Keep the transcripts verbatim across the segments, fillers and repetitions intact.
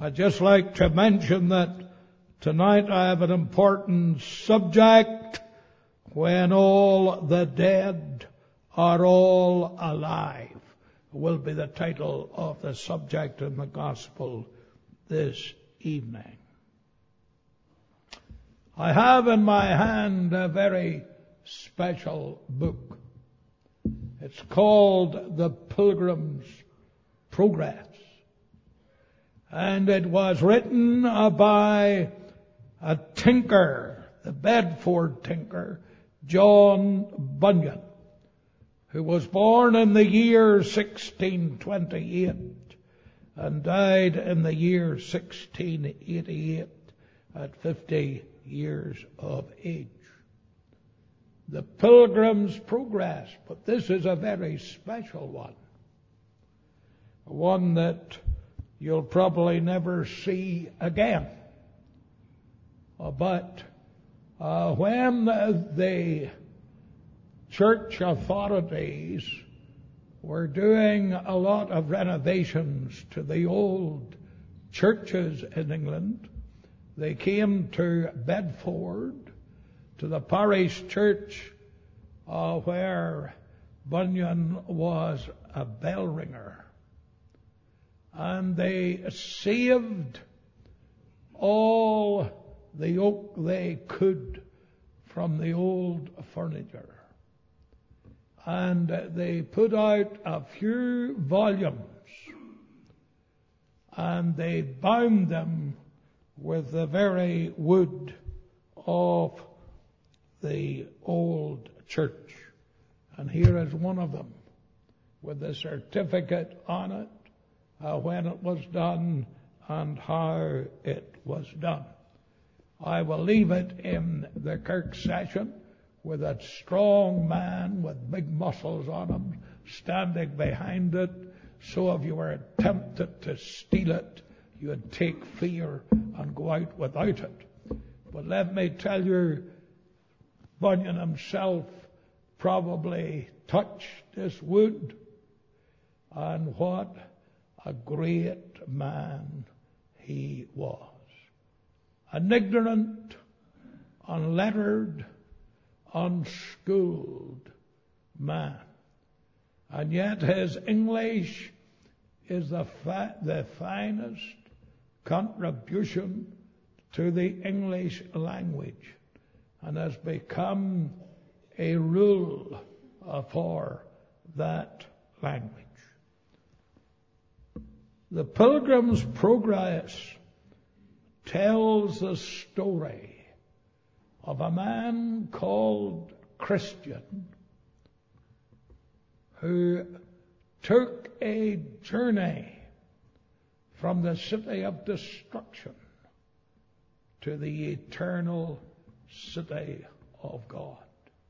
I'd just like to mention that tonight I have an important subject: when all the dead are all alive, will be the title of the subject in the gospel this evening. I have in my hand a very special book. It's called The Pilgrim's Progress. And it was written by a tinker, the Bedford tinker, John Bunyan, who was born in the year sixteen twenty-eight and died in the year sixteen eighty-eight at fifty years of age. The Pilgrim's Progress, but this is a very special one. One that you'll probably never see again. Uh, but uh, when the church authorities were doing a lot of renovations to the old churches in England, they came to Bedford, to the parish church uh, where Bunyan was a bell ringer. And they saved all the oak they could from the old furniture. And they put out a few volumes, and they bound them with the very wood of the old church. And here is one of them, with a certificate on it, Uh, when it was done and how it was done. I will leave it in the Kirk session with that strong man with big muscles on him standing behind it, so if you were tempted to steal it, you would take fear and go out without it. But let me tell you, Bunyan himself probably touched this wood, and what a great man he was. An ignorant, unlettered, unschooled man. And yet his English is the, fa- the finest contribution to the English language, and has become a rule for that language. The Pilgrim's Progress tells the story of a man called Christian who took a journey from the city of destruction to the eternal city of God.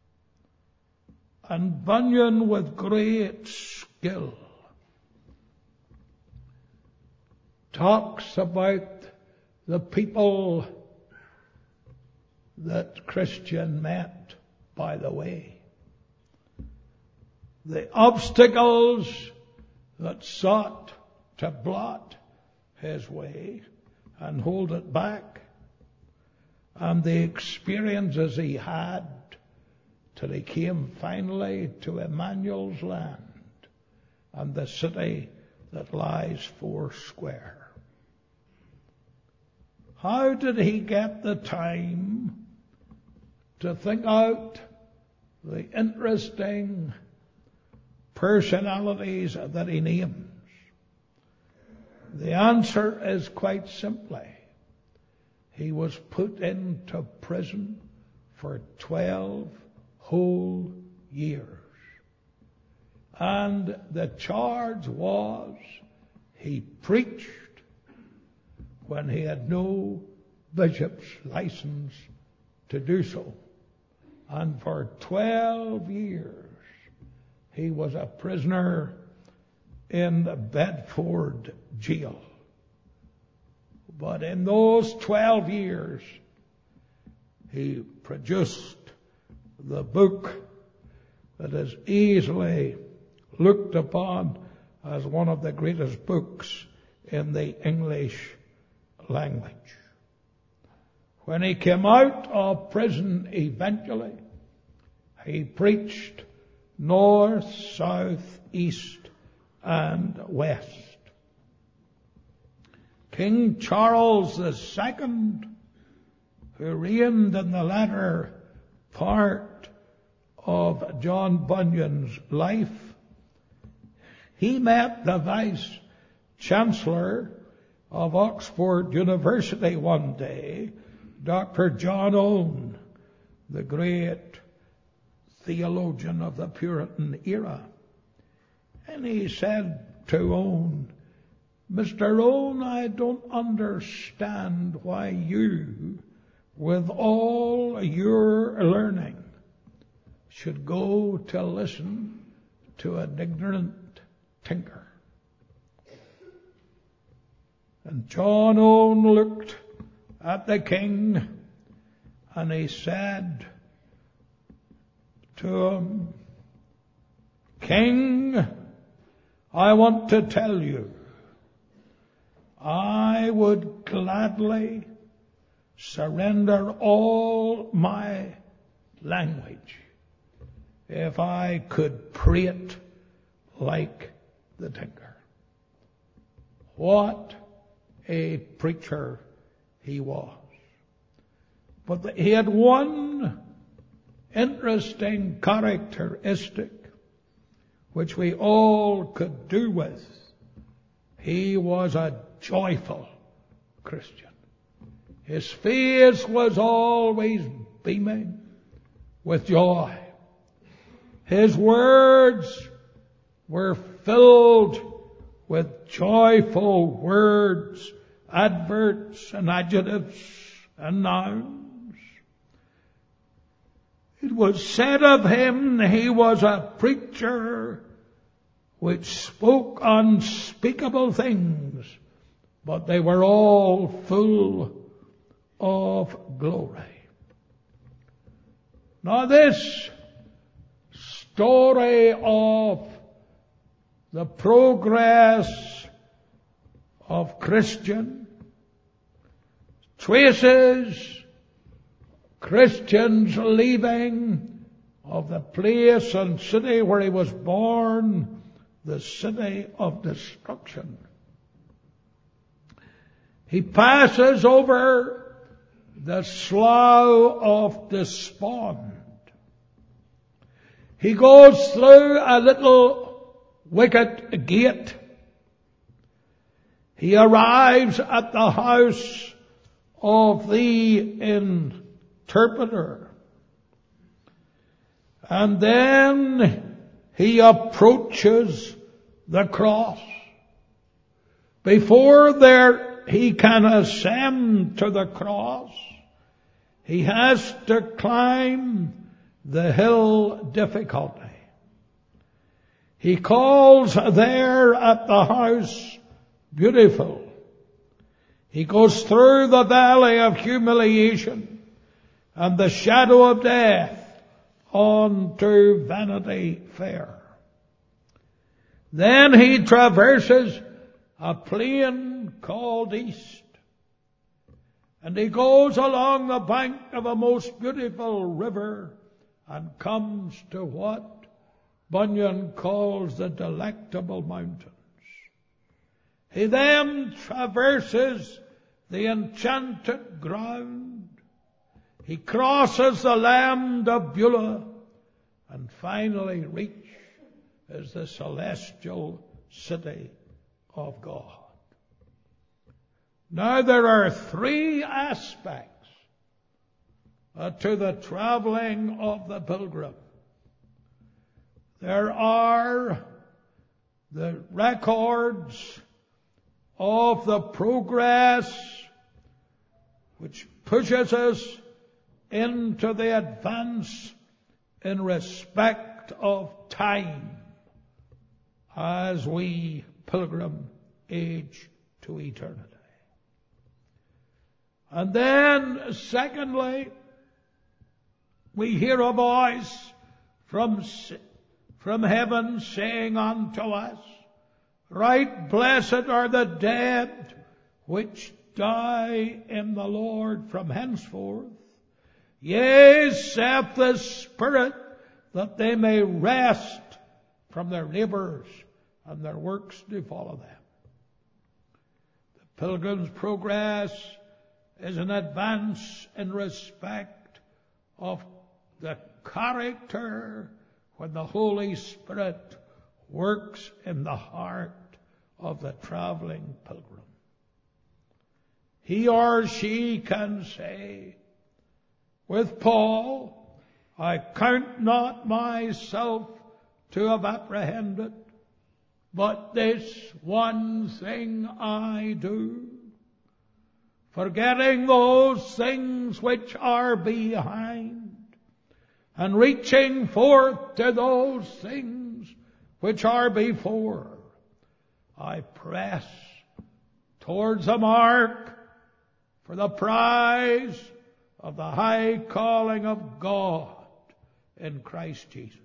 And Bunyan, with great skill, talks about the people that Christian met by the way, the obstacles that sought to blot his way and hold it back, and the experiences he had till he came finally to Emmanuel's land and the city that lies four square. How did he get the time to think out the interesting personalities that he names? The answer is quite simply, he was put into prison for twelve whole years. And the charge was he preached when he had no bishop's license to do so. And for twelve years he was a prisoner in the Bedford jail. But in those twelve years he produced the book that is easily looked upon as one of the greatest books in the English language. When he came out of prison eventually, he preached north, south, east, and west. King Charles the Second, who reigned in the latter part of John Bunyan's life, he met the Vice Chancellor of Oxford University one day, Doctor John Owen, the great theologian of the Puritan era. And he said to Owen, "Mister Owen, I don't understand why you, with all your learning, should go to listen to an ignorant tinker." And John Owen looked at the king and he said to him, "King, I want to tell you, I would gladly surrender all my language if I could prate like the tinker." What a preacher he was. But he had one interesting characteristic which we all could do with. He was a joyful Christian. His face was always beaming with joy. His words were filled with joyful words, adverbs and adjectives and nouns. It was said of him he was a preacher which spoke unspeakable things, but they were all full of glory. Now this story of the progress of Christian traces Christian's leaving of the place and city where he was born, the city of destruction. He passes over the slough of despond. He goes through a little wicket gate. He arrives at the house of the interpreter. And then he approaches the cross. Before there he can ascend to the cross, he has to climb the hill difficulty. He calls there at the house Beautiful. He goes through the valley of humiliation and the shadow of death on to Vanity Fair. Then he traverses a plain called East. And he goes along the bank of a most beautiful river and comes to what Bunyan calls the Delectable Mountains. He then traverses the enchanted ground. He crosses the land of Beulah and finally reaches the celestial city of God. Now there are three aspects uh, to the traveling of the pilgrim. There are the records of the progress which pushes us into the advance in respect of time as we pilgrim age to eternity. And then, secondly, we hear a voice from, from heaven saying unto us, Right blessed are the dead which die in the Lord from henceforth. Yea, saith the Spirit, that they may rest from their labours, and their works do follow them. The Pilgrim's Progress is an advance in respect of the character when the Holy Spirit works in the heart of the travelling pilgrim. He or she can say, with Paul, I count not myself to have apprehended, but this one thing I do, forgetting those things which are behind, and reaching forth to those things which are before, I press towards the mark for the prize of the high calling of God in Christ Jesus.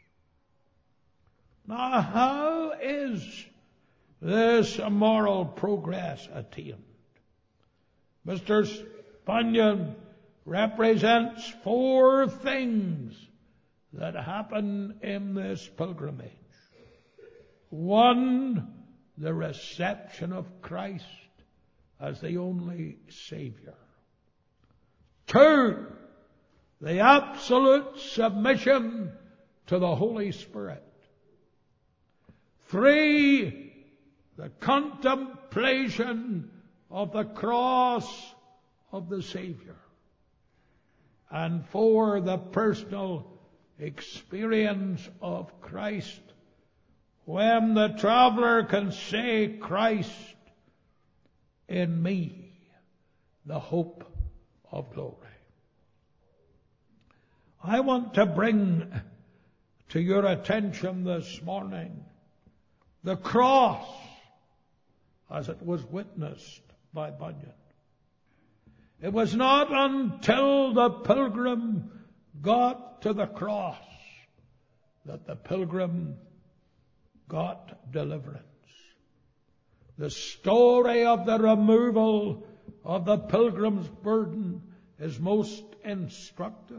Now, how is this moral progress attained? Mister Bunyan represents four things that happen in this pilgrimage. One, the reception of Christ as the only Savior. Two, the absolute submission to the Holy Spirit. Three, the contemplation of the cross of the Savior. And four, the personal experience of Christ, when the traveller can say, Christ in me, the hope of glory. I want to bring to your attention this morning the cross as it was witnessed by Bunyan. It was not until the pilgrim got to the cross that the pilgrim got deliverance. The story of the removal of the pilgrim's burden is most instructive.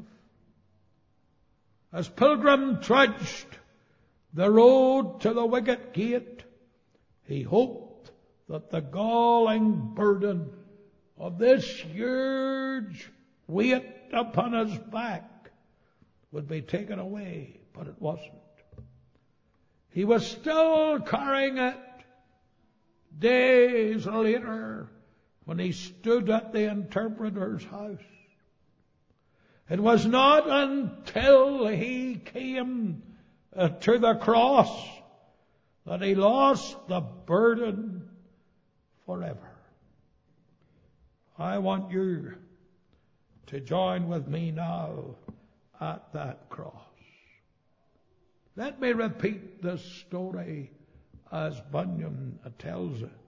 As Pilgrim trudged the road to the wicket gate, he hoped that the galling burden of this huge weight upon his back would be taken away, but it wasn't. He was still carrying it days later when he stood at the interpreter's house. It was not until he came uh, to the cross that he lost the burden forever. I want you to join with me now at that cross. Let me repeat this story as Bunyan tells it.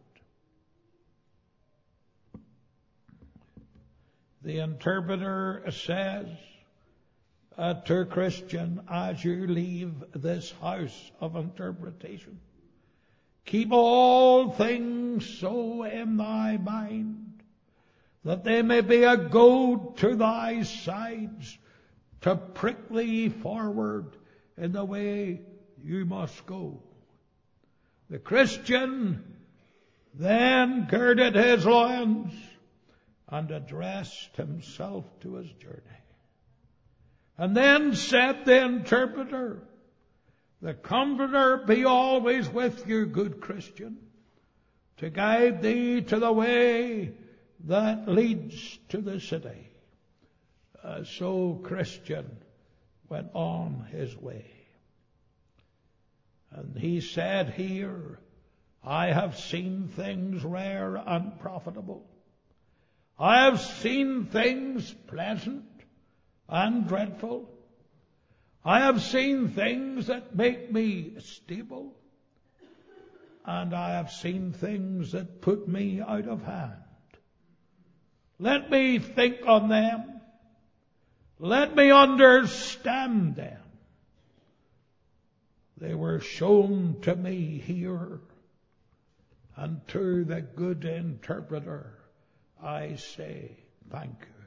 The interpreter says uh, to Christian, as you leave this house of interpretation, keep all things so in thy mind that they may be a goad to thy sides to prick thee forward in the way you must go. The Christian then girded his loins and addressed himself to his journey. And then said the interpreter, the Comforter be always with you, good Christian, to guide thee to the way that leads to the city. Uh, so Christian went on his way. And he said here, I have seen things rare and profitable. I have seen things pleasant and dreadful. I have seen things that make me stable. And I have seen things that put me out of hand. Let me think on them. Let me understand them. They were shown to me here, and to the good interpreter I say thank you.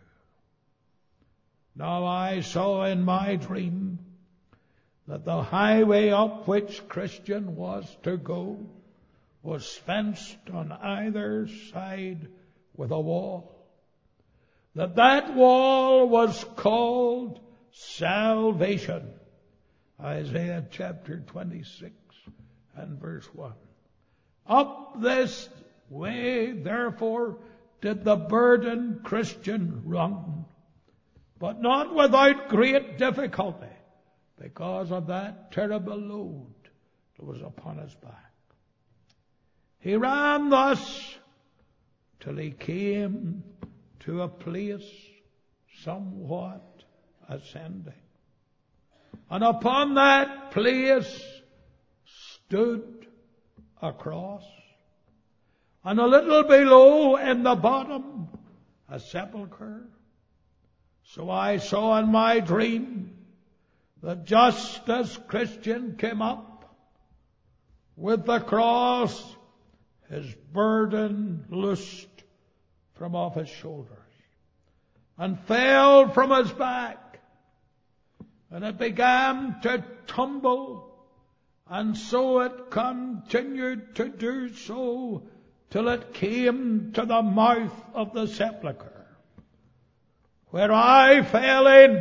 Now I saw in my dream that the highway up which Christian was to go was fenced on either side with a wall. That that wall was called salvation. Isaiah chapter twenty-six and verse one. Up this way, therefore, did the burdened Christian run, but not without great difficulty, because of that terrible load that was upon his back. He ran thus till he came to a place somewhat ascending. And upon that place stood a cross, and a little below in the bottom a sepulchre. So I saw in my dream that just as Christian came up with the cross, his burden loosed from off his shoulders and fell from his back, and it began to tumble, and so it continued to do so till it came to the mouth of the sepulchre, where I fell in.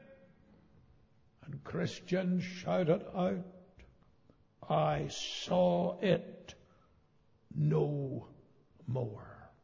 And Christian shouted out, I saw it no more.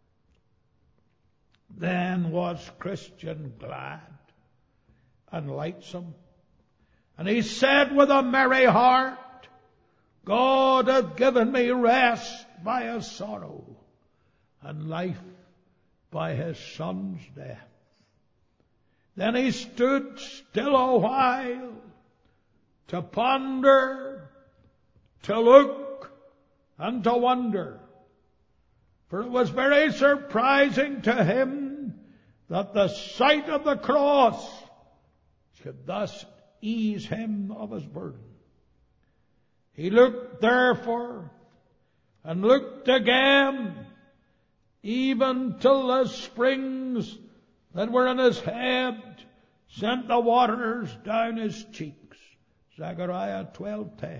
Then was Christian glad and lightsome, and he said with a merry heart, God hath given me rest by his sorrow, and life by his Son's death. Then he stood still a while to ponder, to look, and to wonder. For it was very surprising to him that the sight of the cross should thus ease him of his burden. He looked therefore, and looked again, even till the springs that were in his head sent the waters down his cheeks. Zechariah twelve ten.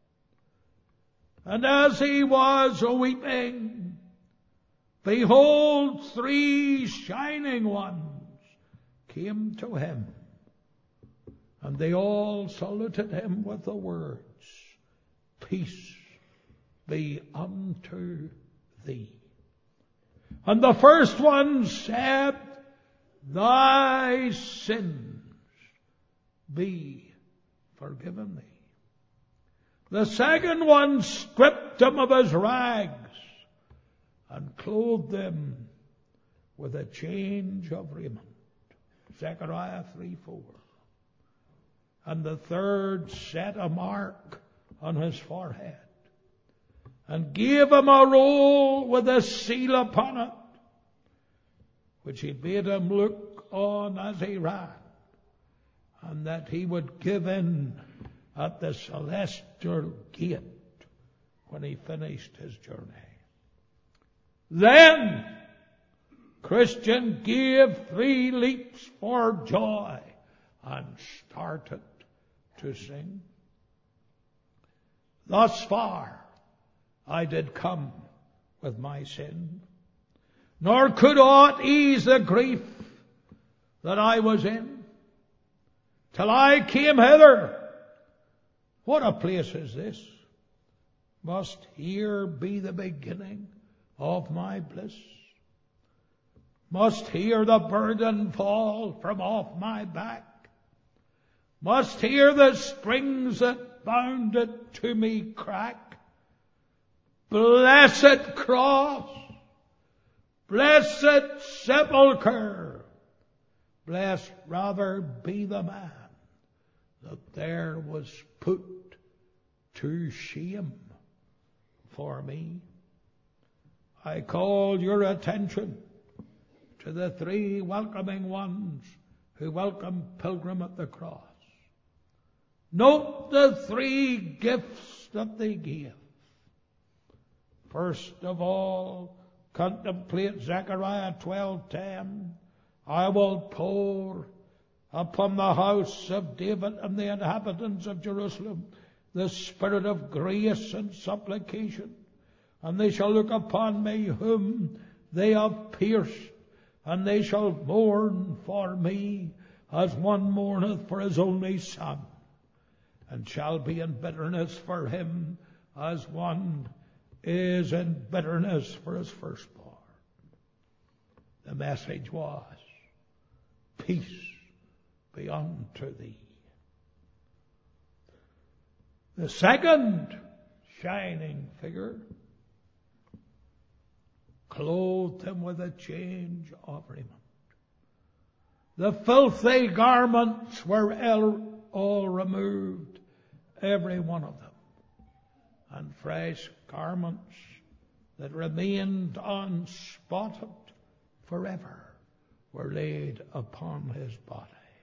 And as he was weeping, behold, three shining ones came to him, and they all saluted him with the words, Peace be unto thee. And the first one said, Thy sins be forgiven thee. The second one stripped him of his rags and clothed him with a change of raiment. Zechariah three four. And the third set a mark on his forehead and gave him a roll with a seal upon it, which he bade him look on as he ran, and that he would give in at the celestial gate when he finished his journey. Then Christian gave three leaps for joy and started to sing. Thus far I did come with my sin, nor could aught ease the grief that I was in, till I came hither. What a place is this? Must here be the beginning of my bliss? Must here the burden fall from off my back? Must here the strings that bound it to me crack? Blessed cross! Blessed sepulchre! Blessed rather be the man that there was put to shame for me. I call your attention to the three welcoming ones who welcomed Pilgrim at the cross. Note the three gifts that they gave. First of all, Contemplate Zechariah twelve ten. I will pour upon the house of David and the inhabitants of Jerusalem the spirit of grace and supplication, and they shall look upon me whom they have pierced, and they shall mourn for me as one mourneth for his only son, and shall be in bitterness for him as one is in bitterness for his firstborn. The message was, peace be unto thee. The second shining figure clothed him with a change of raiment. The filthy garments were all removed, every one of them, and fresh garments that remained unspotted forever were laid upon his body.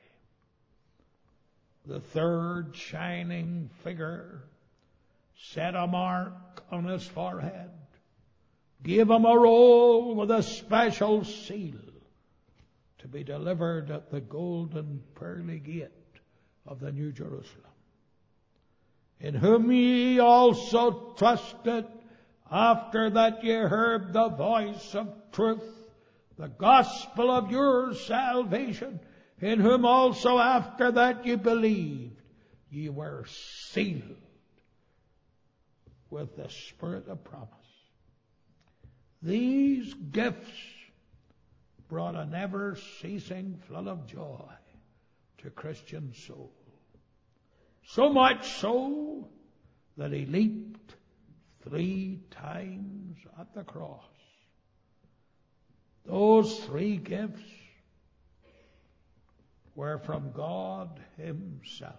The third shining figure set a mark on his forehead, gave him a roll with a special seal to be delivered at the golden pearly gate of the New Jerusalem, in whom ye also trusted after that ye heard the voice of truth, the gospel of your salvation, in whom also after that ye believed, ye were sealed with the Spirit of promise. These gifts brought a never-ceasing flood of joy to Christian soul. So much so that he leaped three times at the cross. Those three gifts were from God himself.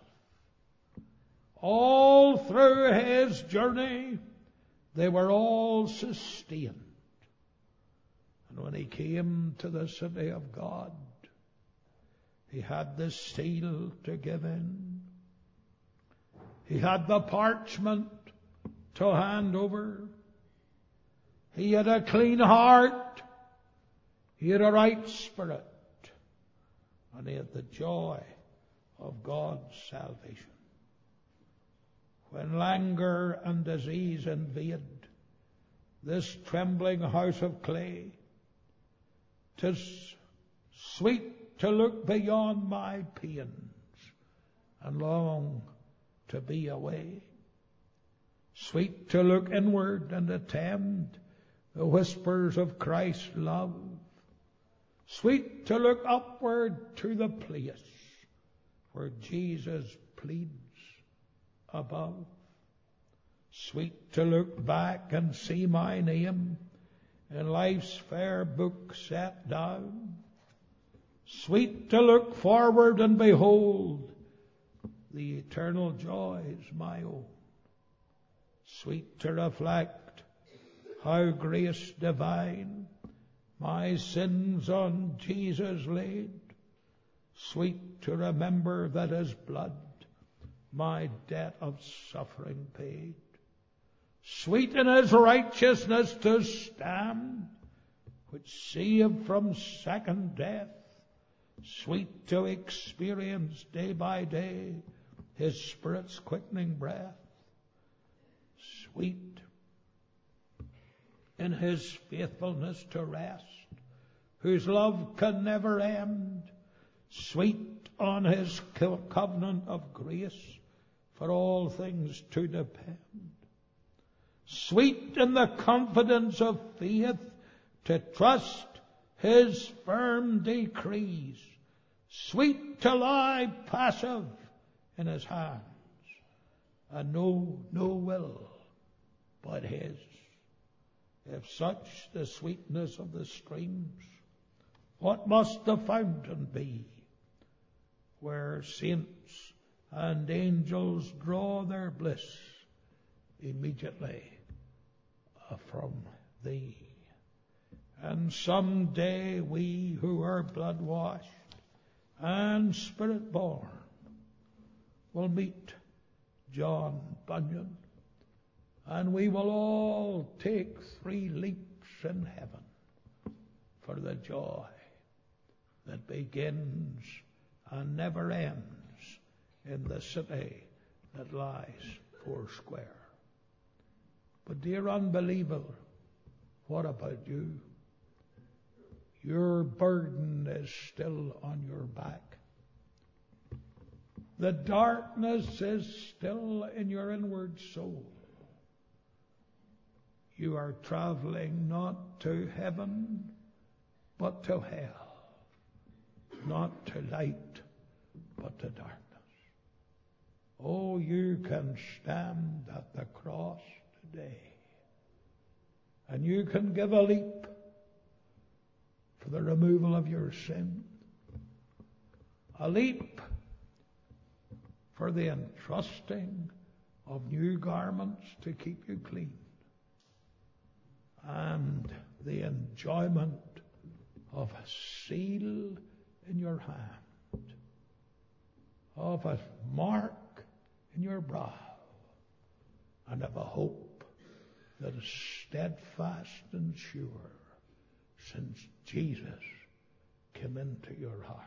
All through his journey, they were all sustained. And when he came to the city of God, he had the seal to give in. He had the parchment to hand over. He had a clean heart. He had a right spirit. And he had the joy of God's salvation. When languor and disease invade this trembling house of clay, 'tis sweet to look beyond my pains and long to be away. Sweet to look inward and attend the whispers of Christ's love. Sweet to look upward to the place where Jesus pleads above. Sweet to look back and see my name in life's fair book set down. Sweet to look forward and behold the eternal joys my own. Sweet to reflect how grace divine my sins on Jesus laid. Sweet to remember that his blood my debt of suffering paid. Sweet in his righteousness to stand, which saved from second death. Sweet to experience day by day his Spirit's quickening breath. Sweet in his faithfulness to rest, whose love can never end. Sweet on his covenant of grace for all things to depend. Sweet in the confidence of faith to trust his firm decrees. Sweet to lie passive in his hands and know no will but his. If such the sweetness of the streams, what must the fountain be, where saints and angels draw their bliss immediately from thee? And some day we who are blood-washed and spirit-born will meet John Bunyan, and we will all take three leaps in heaven for the joy that begins and never ends in the city that lies four square. But dear unbeliever, what about you? Your burden is still on your back. The darkness is still in your inward soul. You are traveling not to heaven, but to hell. Not to light, but to darkness. Oh, you can stand at the cross today. And you can give a leap for the removal of your sin. A leap for the entrusting of new garments to keep you clean. And the enjoyment of a seal in your hand, of a mark in your brow, and of a hope that is steadfast and sure since Jesus came into your heart.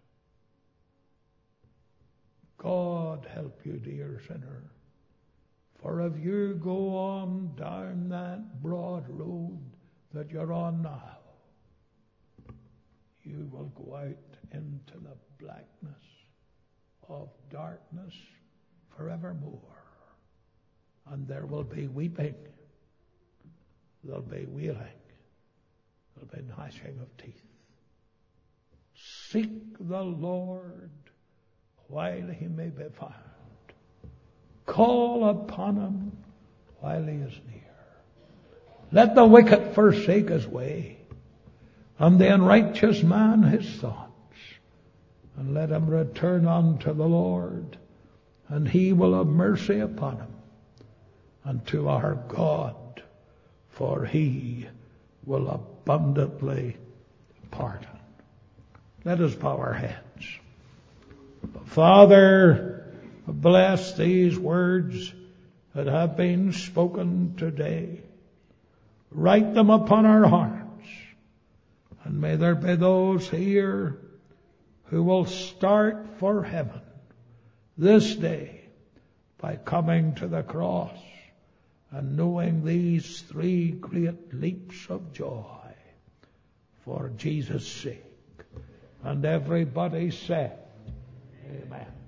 God help you, dear sinner. For if you go on down that broad road that you're on now, you will go out into the blackness of darkness forevermore. And there will be weeping, there'll be wailing, there'll be gnashing of teeth. Seek the Lord while he may be found. Call upon him while he is near. Let the wicked forsake his way, and the unrighteous man his thoughts, and let him return unto the Lord, and he will have mercy upon him, and to our God, for he will abundantly pardon. Let us bow our heads. Father, bless these words that have been spoken today. Write them upon our hearts. And may there be those here who will start for heaven this day by coming to the cross and knowing these three great leaps of joy for Jesus' sake. And everybody said, Amen.